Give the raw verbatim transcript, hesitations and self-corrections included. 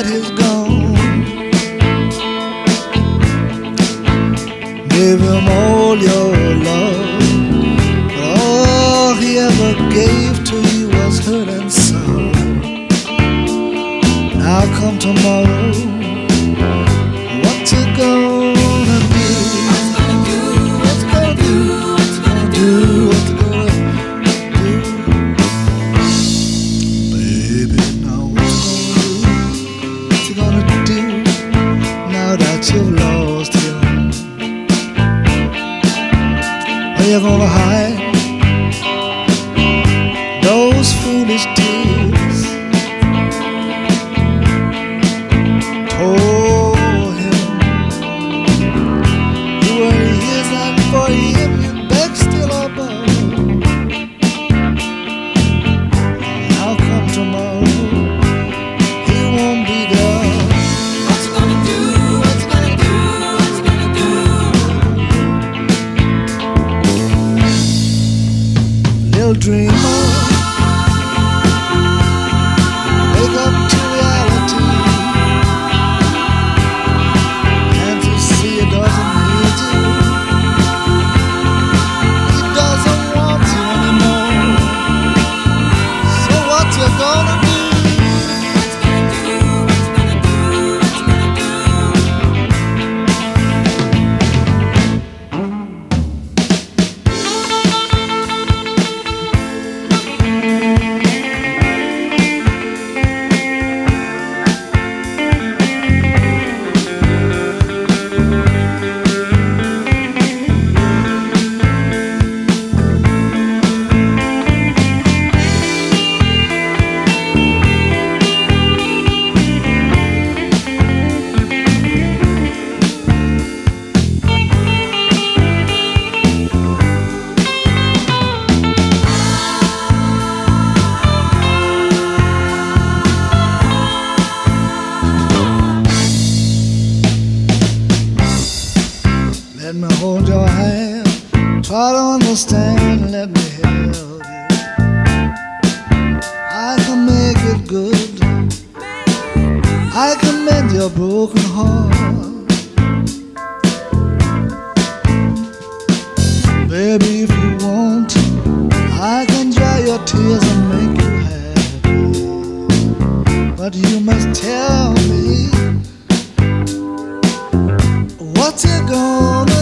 that is gone. Give him all your love, but all he ever gave to you was hurt and sorrow. Now come tomorrow, what's it gonna do? What's gonna do? What's gonna do? What's gonna do? What's it gonna do? Baby, now what's it gonna do? What's it gonna do now that you've lost him? Are you gonna hide those foolish tears? Told him you were his, and for him you beg still above. Now come tomorrow, he won't be there. What's it gonna do? What's it gonna do? What's it gonna do? Little dreamer, wake up to reality, and to see it doesn't need you. He doesn't want you anymore. So what you gonna do? What's gonna do? What's gonna do? What's gonna do? Let me hold your hand, try to understand, let me help you. I can make it good, I can mend your broken heart. Baby, if you want, I can dry your tears and make you happy. But you must tell me, what's it gonna